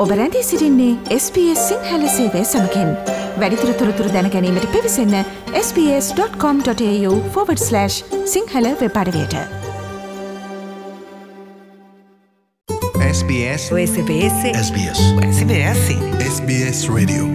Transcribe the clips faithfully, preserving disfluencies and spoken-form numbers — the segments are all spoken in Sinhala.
ඔබ රැඳී සිටින්නේ එස් බී එස් සිංහල සේවය සමගින්. වැඩිදුර තොරතුරු දැන ගැනීමට පිවිසන්න S B S dot com dot A U forward slash Sinhala web අඩවියට. S B S S B S S B S S B S S B S Radio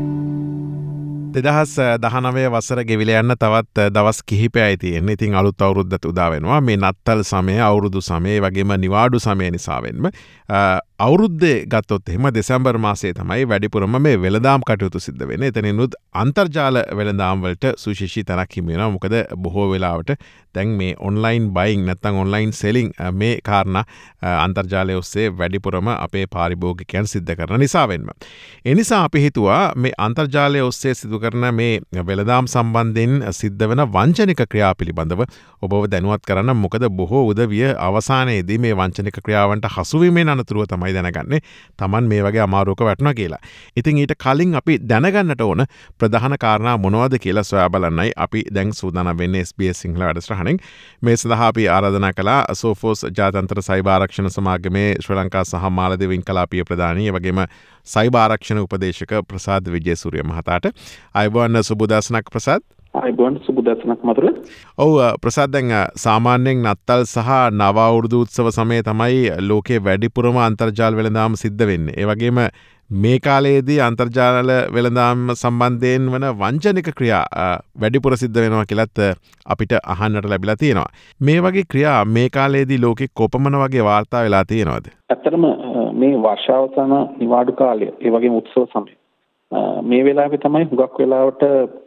දෙදහස් දහනවය වසර ගෙවිල යන්න තවත් දවස් කිහිපයයි තියෙන්නේ. ඉතින් අලුත් අවුරුද්දට උදා වෙනවා. මේ නත්තල් සමය, අවුරුදු සමය, වගේම නිවාඩු සමය නිසාවෙන්ම අවුරුද්දේ ගත්තොත් එහෙම දෙසැම්බර් මාසයේ තමයි වැඩිපුරම මේ වෙළඳාම් කටයුතු සිද්ධ වෙන්නේ. එතනිනුත් අන්තර්ජාල වෙළඳාම් වලට සුවිශේෂී තැනක් හිමි වෙනවා. මොකද බොහෝ වෙලාවට දැන් මේ ඔන්ලයින් බයින් නැත්නම් ඔන්ලයින් සෙලින් මේ කාරණා අන්තර්ජාලය ඔස්සේ වැඩිපුරම අපේ පාරිභෝගිකයන් සිද්ධ කරන නිසාවෙන්ම. ඒ නිසා අපි හිතුවා මේ අන්තර්ජාලය ඔස්සේ සිදු කරන මේ වෙළඳාම් සම්බන්ධයෙන් සිද්ධ වෙන වංචනික ක්‍රියා පිළිබඳව ඔබව දැනුවත් කරන්න. මොකද බොහෝ උදවිය අවසානයේදී මේ වංචනික ක්‍රියාවන්ට හසුවීමෙන් අනතුරුව තමයි දැනගන්නේ Taman මේ වගේ අමාරුවක වැටුණා කියලා. ඉතින් ඊට කලින් අපි දැනගන්නට ඕන ප්‍රධාන කාරණා මොනවද කියලා සොයා බලන්නයි අපි දැන් සූදානම් වෙන්නේ එස් බී එස් සිංහල වැඩසටහනෙන්. මේ සඳහා අපි ආරාධනා කළා සෝෆෝස් ජාත්‍යන්තර සයිබර් ආරක්ෂණ සමාගමේ ශ්‍රී ලංකා සහ මාලදිව ඉන්කලාපීය ප්‍රධානී වගේම සයිබර් ආරක්ෂණ උපදේශක ප්‍රසාද් විජේසූරිය මහතාට. අයබෝන් සුබදසනක් ප්‍රසාද්. අයබෝන් සුබදසනක් මතුරු. ඔව් ප්‍රසාද්, දැන් සාමාන්‍යයෙන් නත්තල් සහ නව අවුරුදු උත්සව සමයේ තමයි ලෝකයේ වැඩිපුරම අන්තර්ජාල වෙළඳාම් සිද්ධ වෙන්නේ. ඒ වගේම මේ කාලයේදී අන්තර්ජාල වෙළඳාම් සම්බන්ධයෙන් වන වංචනික ක්‍රියා වැඩිපුර සිද්ධ වෙනවා කියලත් අපිට අහන්නට ලැබිලා තියෙනවා. මේ වගේ ක්‍රියා මේ කාලයේදී ලෝකෙ කොපමණ වගේ වාර්තා වෙලා තියෙනවද? ඇත්තටම මේ වර්ෂාවසන නිවාඩු කාලය, ඒ වගේම උත්සව සමය මේ වෙලාවේ තමයි හුඟක් වෙලාවට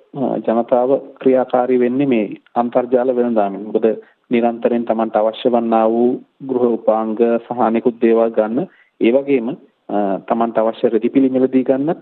ජනතාව ක්‍රියාකාරී වෙන්නේ මේ අන්තර්ජාල වෙළඳාමෙන්. මොකද නිරන්තරයෙන් Tamanට අවශ්‍ය වන්නා වූ ගෘහ උපාංග සහ අනෙකුත් දේවල් ගන්න, ඒ වගේම තමන්ට අවශ්‍ය රෙදි මිලදී ගන්නත්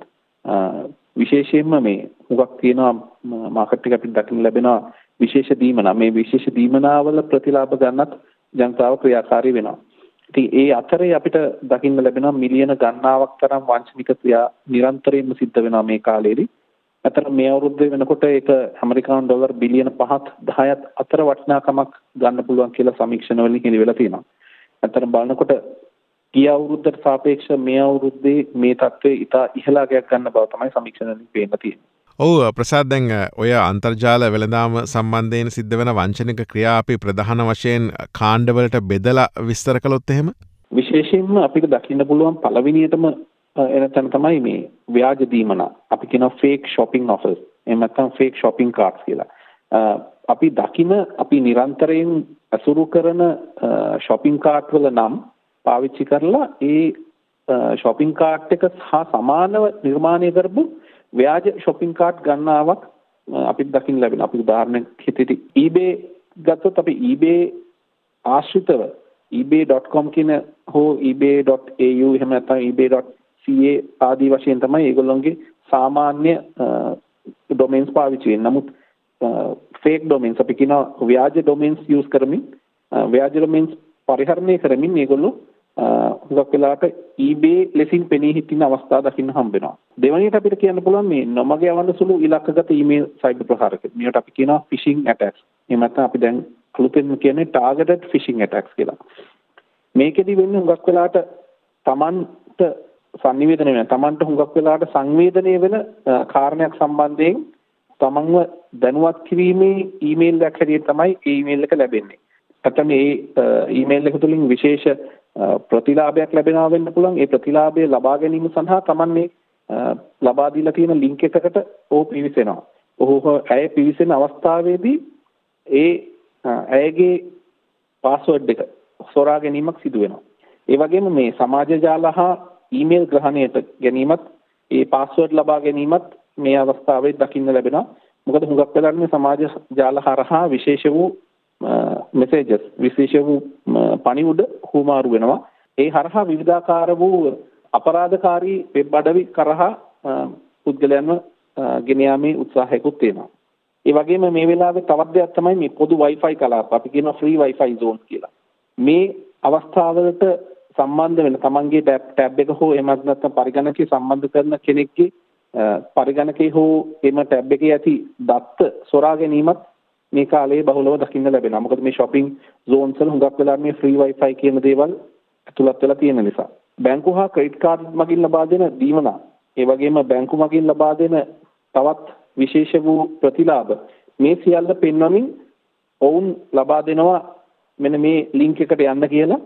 විශේෂයෙන්ම මේ හුඟක් තියෙනවා මාකට් එක අපිට දකින්න ලැබෙනවා විශේෂ දීමනා. මේ විශේෂ දීමනාවල ප්‍රතිලාභ ගන්නත් ජනතාව ක්‍රියාකාරී වෙනවා. ඉතින් ඒ අතරේ අපිට දකින්න ලැබෙනවා මිලියන ගණනාවක් තරම් වංචනික ක්‍රියා නිරන්තරයෙන්ම සිද්ධ වෙනවා මේ කාලේදී. අතර මේ අවුරුද්දේ වෙනකොට ඒක ඇමරිකානු ඩොලර් බිලියන පහත් දහයත් අතර වටිනාකමක් ගන්න පුළුවන් කියලා සමීක්ෂණ වලින් හෙළි වෙලා තියෙනවා. අතර බලනකොට ගිය අවුරුද්දට සාපේක්ෂව මේ අවුරුද්දේ මේ තත්ත්වය ඉතා ඉහළ අගයක් ගන්න බව තමයි සමීක්ෂණ වලින් පේන්න තියෙන්නේ. ඔව් ප්‍රසාද්, දැන් ඔය අන්තර්ජාල වෙළඳාම සම්බන්ධයෙන් සිද්ධ වෙන වංචනික ක්‍රියා අපි ප්‍රධාන වශයෙන් කාණ්ඩවලට බෙදලා විස්තර කළොත් එහෙම විශේෂයෙන්ම අපිට දකින්න පුළුවන් පළවෙනියටම එන තැන තමයි මේ ව්‍යාජ දීමනා. අපි කියනවා ෆේක් shopping offers. එහෙම නැත්නම් ෆේක් shopping carts කියලා. අපි දකින අපි නිරන්තරයෙන් අසුරු කරන shopping cart වල නම් පාවිච්චි කරලා ඒ shopping cart එක සහ සමානව නිර්මාණය කරපු ව්‍යාජ shopping cart ගණනාවක් අපිට දකින්න ලැබෙනවා. අපි උදාහරණයක් හිතේදී eBay ගත්තොත් අපි eBay ආශ්‍රිතව ebay dot com කියන හෝ ebay dot a u එහෙම නැත්නම් ebay dot c a ආදී වශයෙන් තමයි ඒගොල්ලෝගේ සාමාන්‍ය ඩොමේන්ස් පාවිච්චි වෙන්නේ. නමුත් fake domains අපි කියන ව්‍යාජ domains use කරමින් ව්‍යාජ domains පරිහරණය කරමින් මේගොල්ලෝ හුඟක් වෙලාවට eBay ලෙසින් පෙනී හිටින අවස්ථා දකින්න හම්බ වෙනවා. දෙවැනියට අපිට කියන්න පුළුවන් මේ නොමග යවන සුළු ඉලක්කගත ඊමේල් සයිබර් ප්‍රහාරක. මේකට අපි කියනවා phishing attacks. එහෙම නැත්නම් අපි දැන් අලුතෙන් කියන්නේ targeted phishing attacks කියලා. මේකෙදි වෙන්නේ හුඟක් වෙලාවට Tamanට සංනිවේදනය වෙන, Tamanට හුඟක් වෙලාවට සංවේදනය වෙන කාරණයක් සම්බන්ධයෙන් Tamanව දැනුවත් කිරීමේ ඊමේල් එකක් හැටියට තමයි ඒ ඊමේල් එක ලැබෙන්නේ. නැත්නම් මේ ඊමේල් එක තුලින් විශේෂ ප්‍රතිලාභයක් ලැබෙනවා වෙන්න පුළුවන්. ඒ ප්‍රතිලාභය ලබා ගැනීම සඳහා Taman මේ ලබා දීලා තියෙන ලින්ක් එකකට ඔහු පිවිසෙනවා. ඔහු ඇය පිවිසෙන අවස්ථාවේදී ඒ ඇයගේ පාස්වර්ඩ් එක සොරා ගැනීමක් සිදු වෙනවා. ඒ වගේම මේ සමාජ ජාල හා ඊමේල් ග්‍රහණයට ගැනීමත් ඒ පාස්වර්ඩ් ලබා ගැනීමත් මේ අවස්ථාවේ දකින්න ලැබෙනවා. මොකද හුඟක් වෙලාවට මේ සමාජ ජාල හරහා විශේෂ වූ messages විශේෂ වූ පණිවුඩ හුමාරු වෙනවා. ඒ හරහා විවිධාකාර වූ අපරාධකාරී වෙබ් අඩවි කරහා පුද්ගලයන්ව ගෙන යාමේ උත්සාහයකුත් තියෙනවා. ඒ වගේම මේ වෙලාවේ තවත් දෙයක් තමයි මේ පොදු Wi-Fi කලාප. අපි කියනවා free Wi-Fi zones කියලා. මේ අවස්ථාවලට සම්බන්ධ වෙන තමන්ගේ ටැබ් එක හෝ එහෙම නැත්නම් පරිගණකයේ සම්බන්ධ කරන කෙනෙක්ගේ පරිගණකයේ හෝ එම ටැබ් එකේ ඇති දත්ත සොරා ගැනීමත් මේ කාලේ බහුලව දකින්න ලැබෙනවා. මොකද මේ shopping zones වල හුඟක් වෙලා මේ free Wi-Fi කියන දේවල් ඇතුළත් වෙලා තියෙන නිසා. බැංකු හා ක්‍රෙඩිට් කාඩ් මගින් ලබා දෙන දීමනා, ඒ වගේම බැංකු මගින් ලබා දෙන තවත් විශේෂ වූ ප්‍රතිලාභ මේ සියල්ල පෙන්වමින් ඔවුන් ලබා දෙනවා මෙන්න මේ ලින්ක් එකට යන්න කියලා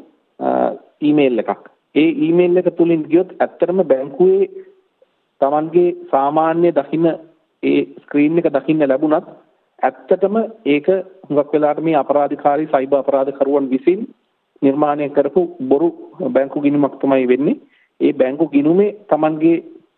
ඊමේල් එකක්. ඒ ඊමේල් එක තුලින් ගියොත් ඇත්තටම බැංකුවේ Tamanගේ සාමාන්‍ය දකින්න ඒ ස්ක්‍රීන් එක දකින්න ලැබුණත් ඇත්තටම ඒක හුඟක් වෙලාවට මේ අපරාධකාරී සයිබර් අපරාධකරුවන් විසින් නිර්මාණය කරපු බොරු බැංකු ගිණුමක් තමයි වෙන්නේ. ඒ බැංකු ගිණුමේ Tamanගේ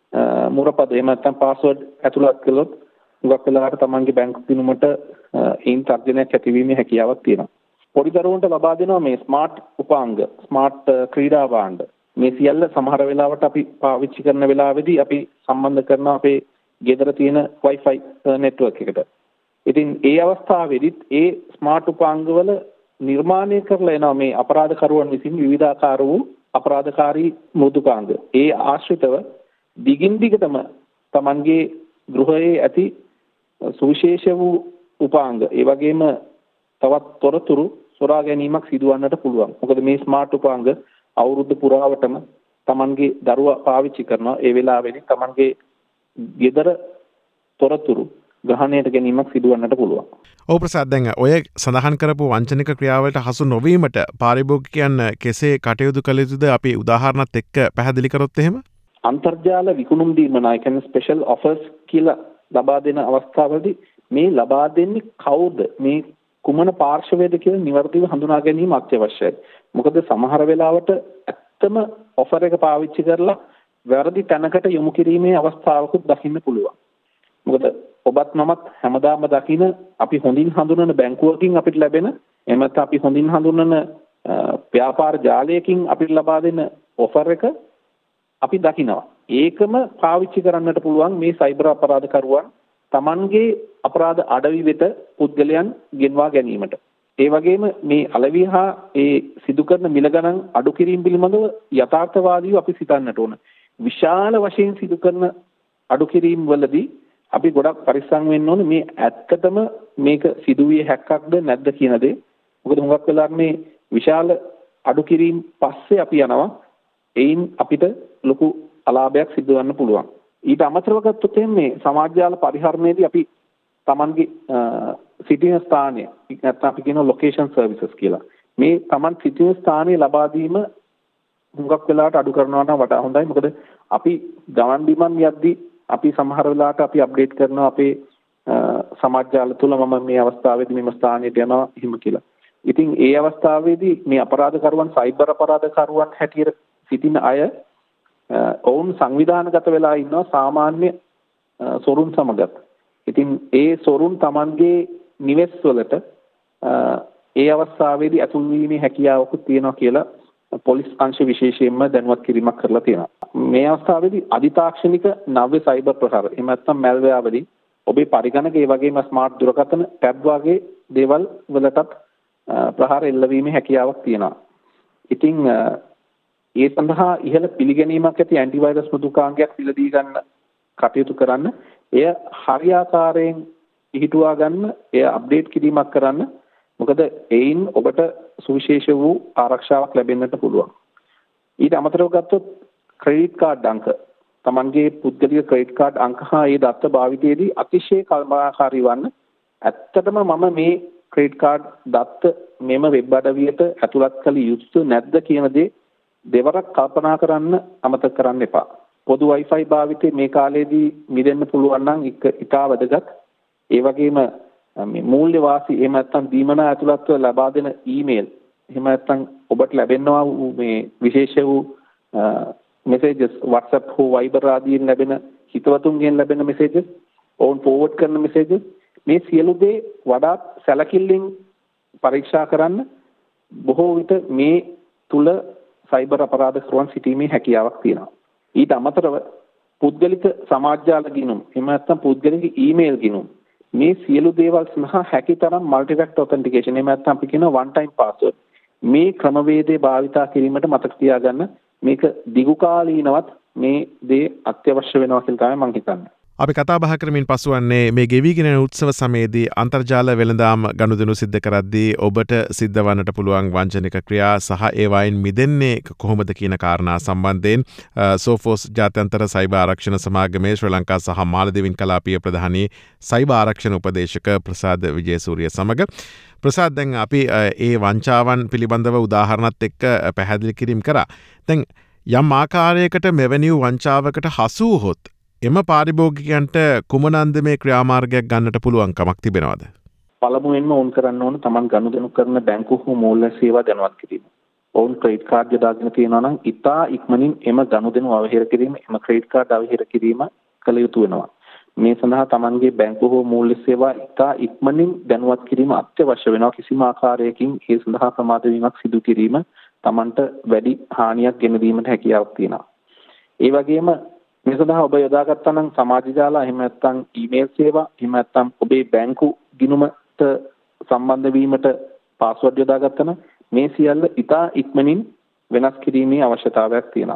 මුරපද එහෙම නැත්නම් පාස්වර්ඩ් ඇතුළත් කළොත් හුඟක් වෙලාවට Tamanගේ බැංකු ගිණුමට ඒන් තර්ජනයක් ඇතිවීමේ හැකියාවක් තියෙනවා. පොඩි දරුවන්ට ලබා දෙනවා මේ ස්මාර්ට් උපාංග, ස්මාර්ට් ක්‍රීඩා භාණ්ඩ. මේ සියල්ල සමහර වෙලාවට අපි පාවිච්චි කරන වෙලාවේදී අපි සම්බන්ධ කරන අපේ ගෙදර තියෙන Wi-Fi network එකට. ඉතින් ඒ අවස්ථාවේදීත් ඒ ස්මාර්ට් උපාංගවල නිර්මාණය කරලා එනවා මේ අපරාධකරුවන් විසින් විවිධාකාර වූ අපරාධකාරී මෘදුකාංග. ඒ ආශ්‍රිතව දිගින් දිගටම Tamanගේ ගෘහයේ ඇති සුවිශේෂ වූ උපාංග, ඒ වගේම තවත් තොරතුරු සොරා ගැනීමක් සිදුවන්නට පුළුවන්. මොකද මේ ස්මාර්ට් උපාංග අවුරුදු පුරාවටම Tamanගේ දරුවා පාවිච්චි කරනවා. ඒ වෙලාවේදී Tamanගේ ගෙදර තොරතුරු ග්‍රහණයට ගැනීමක් සිදුවන්නට පුළුවන්. ඔව් ප්‍රසාද්, දැන් ඔය සඳහන් කරපු වංචනික ක්‍රියාවලට හසු නොවීමට පාරිභෝගිකයන් කෙසේ කටයුතු කළ යුතුද? අපි උදාහරණත් එක්ක පැහැදිලි කරොත් එහෙම. අන්තර්ජාල විකුණුම් දීමනා, කියන්නේ ස්පෙෂල් ඔෆර්ස් කියලා ලබා දෙන අවස්ථාවලදී මේ ලබා දෙන්නේ කවුද, මේ කුමන පාර්ශවයේද කියලා නිවර්දිව හඳුනා ගැනීම අත්‍යවශ්‍යයි. මොකද සමහර වෙලාවට ඇත්තම ඔෆර් එක පාවිච්චි කරලා වැරදි තැනකට යොමු කිරීමේ අවස්ථාවකුත් දකින්න පුළුවන්. මොකද ඔබත් මමත් හැමදාම දකින අපි හොඳින් හඳුනන බැංකුවකින් අපිට ලැබෙන, එහෙම නැත්නම් අපි හොඳින් හඳුනන ව්‍යාපාර ජාලයකින් අපිට ලබා දෙන ඔෆර් එක අපි දකිනවා. ඒකම පාවිච්චි කරන්නට පුළුවන් මේ සයිබර් අපරාධකරුවන් Tamanගේ අපරාධ අඩවි වෙත පුද්ගලයන් ගෙන්වා ගැනීමට. ඒ වගේම මේ අලෙවි හා ඒ සිදු කරන මිල ගණන් අඩු කිරීම පිළිබඳව යථාර්ථවාදීව අපි සිතන්නට ඕන. විශාල වශයෙන් සිදු කරන අඩු කිරීම වලදී අපි ගොඩක් පරිස්සම් වෙන්න ඕනේ මේ ඇත්තටම මේක සිදුවිය හැක්කක්ද නැද්ද කියන දේ. මොකද හුඟක් වෙලාවට මේ විශාල අඩු කිරීම පස්සේ අපි යනවා. එයින් අපිට ලොකු අලාභයක් සිදුවන්න පුළුවන්. ඊට අමතරව ගත්තොත් මේ සමාජ ජාල පරිහරණයේදී අපි Tamanගේ සිටින ස්ථානය, නැත්නම් අපි කියන ලොකේෂන් සර්විසස් කියලා. මේ Taman සිටින ස්ථානය ලබා දීම හුඟක් වෙලාවට අඩු කරනවා නම් වඩා හොඳයි. මොකද අපි ගමන් බිමන් යද්දී අපි සමහර වෙලාවට අපි අප්ඩේට් කරනවා අපේ සමාජ ජාල තුල මම මේ අවස්ථාවේදී මෙම ස්ථානයට යනවා එහෙම කියලා. ඉතින් ඒ අවස්ථාවේදී මේ අපරාධකරුවන් සයිබර් අපරාධකරුවන් හැටියට සිටින අය ඔවුන් සංවිධානගත වෙලා ඉන්නවා සාමාන්‍ය සොරුන් සමගත්. ඉතින් ඒ සොරුන් Tamanගේ නිවෙස් වලට ඒ අවස්ථාවේදී ඇතුල් වීමේ හැකියාවකුත් තියෙනවා කියලා පොලිස් අංශ විශේෂයෙන්ම දැනුවත් කිරීමක් කරලා තියෙනවා. මේ අවස්ථාවේදී අධිතාක්ෂණික නව්‍ය සයිබර් ප්‍රහාර, එහෙම නැත්නම් මැල්වෙයාර් වලින් ඔබේ පරිගණක, ඒ වගේම ස්මාර්ට් දුරකථන, ටැබ් වගේ දේවල් වලටත් ප්‍රහාර එල්ලවීමේ හැකියාවක් තියෙනවා. ඉතින් ඒ සඳහා ඉහළ පිළිගැනීමක් ඇති ඇන්ටිවයිරස් මෘදුකාංගයක් පිළිදී ගන්න කටයුතු කරන්න, එය හරියාකාරයෙන් පිහිටුවා ගන්න, එය අප්ඩේට් කිරීමක් කරන්න. මොකද එයින් ඔබට සුවිශේෂ වූ ආරක්ෂාවක් ලැබෙන්නට පුළුවන්. ඊට අමතරව ගත්තොත් ක්‍රෙඩිට් කාඩ් අංක, Tamanගේ පුද්ගලික ක්‍රෙඩිට් කාඩ් අංක හා ඒ දත්ත භාවිතයේදී අතිශය කල්පනාකාරී වන්න. ඇත්තටම මම මේ ක්‍රෙඩිට් කාඩ් දත්ත මෙම වෙබ් අඩවියට ඇතුළත් කළ යුතු නැද්ද කියන දේ දෙවරක් කල්පනා කරන්න අමතක කරන්න එපා. පොදු Wi-Fi භාවිතේ මේ කාලේදී මිදෙන්න පුළුවන් නම් ඉතා වැදගත්. ඒ වගේම මේ මූල්‍ය වාසී, එහෙම නැත්නම් දීමනා ඇතුළත්ව ලබා දෙන ඊමේල්, එහෙම නැත්නම් ඔබට ලැබෙනවා මේ විශේෂ වූ messages, WhatsApp හෝ Viber ආදීන් ලැබෙන හිතවතුන්ගෙන් ලැබෙන messages, ඔවුන් forward කරන messages, මේ සියලු දේ වඩාත් සැලකිල්ලෙන් පරීක්ෂා කරන්න. බොහෝ විට මේ තුල සයිබර් අපරාධකරුවන් සිටීමේ හැකියාවක් තියෙනවා. ඊට අමතරව පුද්ගලික සමාජ ජාල ගිණුම්, එහෙම නැත්නම් පුද්ගලික ඊමේල් ගිණුම්, මේ සියලු දේවල් සඳහා හැකිතරම් මල්ටි ෆැක්ටර් ඔතෙන්ටිකේෂන්, එහෙම නැත්නම් අපි කියන වන් ටයිම් පාස්වර්ඩ්, මේ ක්‍රමවේදය භාවිතා කිරීමට මතක තියාගන්න. මේක දිගු කාලීනවත් මේ දේ අත්‍යවශ්‍ය වෙනවා කියලා තමයි මම හිතන්නේ. අපි කතා බහ කරමින් පසුවන්නේ මේ ගෙවිගෙන යන උත්සව සමයේදී අන්තර්ජාල වෙළඳාම් ගනුදෙනු සිද්ධ කරද්දී ඔබට සිද්ධ වන්නට පුළුවන් වංචනික ක්‍රියා සහ ඒවායින් මිදෙන්නේ කොහොමද කියන කාරණා සම්බන්ධයෙන් සෝෆෝස් ජාත්‍යන්තර සයිබර් ආරක්ෂණ සමාගමේ ශ්‍රී ලංකා සහ මාලදිවින් කලාපීය ප්‍රධානී සයිබර් ආරක්ෂණ උපදේශක ප්‍රසාද් විජේසූරිය සමග ප්‍රසාද් දැන් අපි ඒ වංචාවන් පිළිබඳව උදාහරණත් එක්ක පැහැදිලි කිරීම කරා. දැන් යම් ආකාරයකට මෙවැනි වංචාවකට හසු වුවහොත් එම පාරිභෝගිකයන්ට කුමනන්ද මේ ක්‍රියාමාර්ගයක් ගන්නට පුළුවන්කමක් තිබෙනවද? පළමුවෙන්ම ඔවුන් කරන්න ඕන තමන් ගනුදෙනු කරන බැංකු හෝ මූල්‍ය සේවා දැනුවත් කිරීම. ඔවුන් ක්‍රෙඩිට් කාඩ් යොදාගෙන තියෙනවා නම් ඉතා ඉක්මනින් එම ගනුදෙනු අවහිර කිරීම, එම ක්‍රෙඩිට් කාඩ් අවහිර කිරීම කළ යුතු වෙනවා. මේ සඳහා තමන්ගේ බැංකු හෝ මූල්‍ය සේවා ඉතා ඉක්මනින් දැනුවත් කිරීම අත්‍යවශ්‍ය වෙනවා. කිසිම ආකාරයකින් ඒ සඳහා ප්‍රමාද වීමක් සිදු කිරීම තමන්ට වැඩි හානියක් ගෙන දීමට හැකියාවක් තියෙනවා. ඒ වගේම මේ සඳහා ඔබ යොදාගත්තා නම් සමාජ ජාල, එහෙම නැත්නම් ඊමේල් සේවා, එහෙම නැත්නම් ඔබේ බැංකු ගිණුමට සම්බන්ධ වීමට පාස්වර්ඩ් යොදාගත්තා නම් මේ සියල්ල ඉතා ඉක්මනින් වෙනස් කිරීමේ අවශ්‍යතාවයක් තියෙනවා.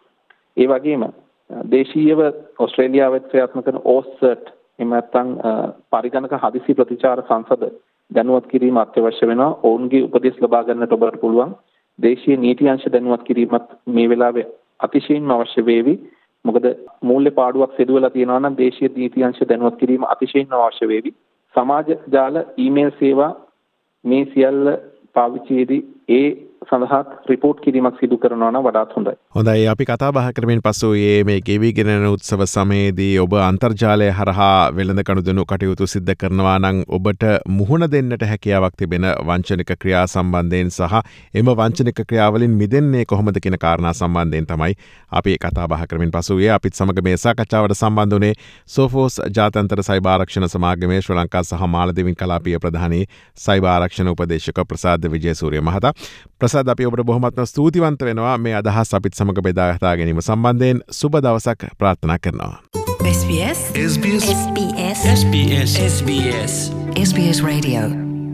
ඒ වගේම දේශීයව ඕස්ට්‍රේලියාවේ ක්‍රියාත්මක කරන ඕස්සර්ට්, එහෙම නැත්නම් පරිගණක හදිසි ප්‍රතිචාර සංසද දැනුවත් කිරීම අත්‍යවශ්‍ය වෙනවා. ඔවුන්ගේ උපදෙස් ලබා ගන්නට ඔබට පුළුවන්. දේශීය නීති අංශ දැනුවත් කිරීමත් මේ වෙලාවේ අතිශයින්ම අවශ්‍ය වේවි. මොකද මූල්‍ය පාඩුවක් සිදු වෙලා තියෙනවා නම් දේශීය නීති අංශ දැනුවත් කිරීම අතිශයින්ම අවශ්‍ය වේවි. සමාජ ජාල, ඊමේල් සේවා මේ සියල්ල පාවිච්චියේදී ඒ සඳහා රිපෝට් කිරීමක් සිදු කරනවා නම් වඩාත් හොඳයි. හොඳයි, අපි කතා බහ කරමින් පසු ඒ මේ ගෙවිගෙන යන උත්සව සමයේදී ඔබ අන්තර්ජාලය හරහා වෙළඳ කනුදෙනු කටයුතු සිද්ධ කරනවා නම් ඔබට මුහුණ දෙන්නට හැකියාවක් තිබෙන වංචනික ක්‍රියා සම්බන්ධයෙන් සහ එම වංචනික ක්‍රියාවලින් මිදෙන්නේ කොහොමද කියන කාරණා සම්බන්ධයෙන් තමයි අපි කතා බහ කරමින් පසු ඒ අපිත් සමග මේ සාකච්ඡාවට සම්බන්ධ වුණේ සෝෆෝස් ජාත්‍යන්තර සයිබර් ආරක්ෂණ සමාගමේ ශ්‍රී ලංකා සහ මාලදිවින් කලාපීය ප්‍රධානී සයිබර් ආරක්ෂණ උපදේශක ප්‍රසාද් විජේසූරිය මහතා. ප්‍රසාද්, අපි ඔබට බොහොමත්ම ස්තුතිවන්ත වෙනවා මේ අදහස් අපිත් සමග බෙදා හදා ගැනීම සම්බන්ධයෙන්. සුබ දවසක් ප්‍රාර්ථනා කරනවා. S B S S B S S B S S B S S B S S B S Radio.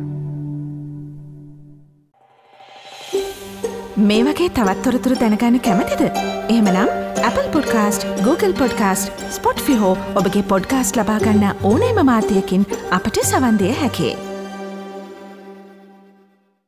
මේ වගේ තවත් තොරතුරු දැනගන්න කැමතිද? එහෙමනම් Apple Podcast, Google Podcast, Spotify හෝ ඔබගේ පොඩ්කාස්ට් ලබා ගන්න ඕනෑම මාධ්‍යයකින් අපට සවන් දෙන්න හැකියි.